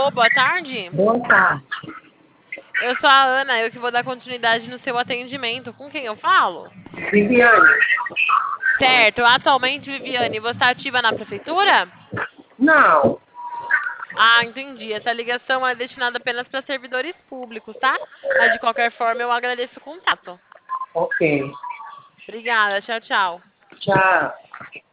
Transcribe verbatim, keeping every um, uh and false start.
Alô, boa tarde. Boa tarde. Eu sou a Ana, eu que vou dar continuidade no seu atendimento. Com quem eu falo? Viviane? Certo. Atualmente, Viviane, você está ativa na prefeitura? Não. Ah, entendi. Essa ligação é destinada apenas para servidores públicos, tá? Mas, de qualquer forma, eu agradeço o contato. Ok. Obrigada. Tchau, tchau. Tchau.